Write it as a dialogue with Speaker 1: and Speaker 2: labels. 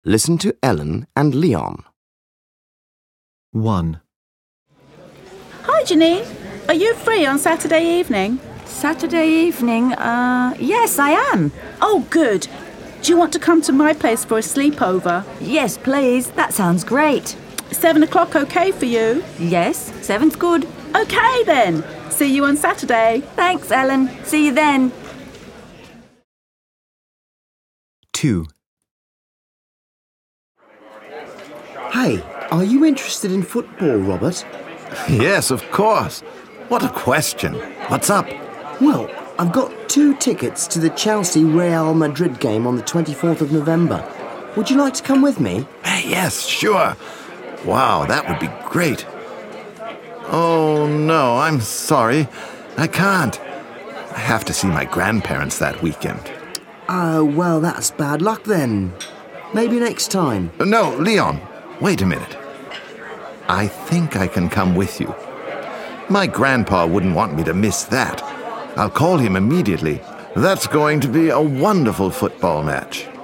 Speaker 1: Listen to Ellen and Leon.
Speaker 2: 1.
Speaker 3: Hi, Janine. Are you free on Saturday evening?
Speaker 4: Saturday evening? Yes, I am.
Speaker 3: Oh, good. Do you want to come to my place for a sleepover?
Speaker 4: Yes, please. That sounds great.
Speaker 3: 7 o'clock okay for you?
Speaker 4: Yes, 7's good.
Speaker 3: Okay then. See you on Saturday.
Speaker 4: Thanks, Ellen. See you then.
Speaker 2: 2.
Speaker 5: Hey, are you interested in football, Robert?
Speaker 6: Yes, of course. What a question. What's up?
Speaker 5: Well, I've got 2 tickets to the Chelsea-Real Madrid game on the 24th of November. Would you like to come with me?
Speaker 6: Hey, yes, sure. Wow, that would be great. Oh, no, I'm sorry. I can't. I have to see my grandparents that weekend.
Speaker 5: Oh, well, that's bad luck then. Maybe next time.
Speaker 6: No, Leon, wait a minute. I think I can come with you. My grandpa wouldn't want me to miss that. I'll call him immediately. That's going to be a wonderful football match.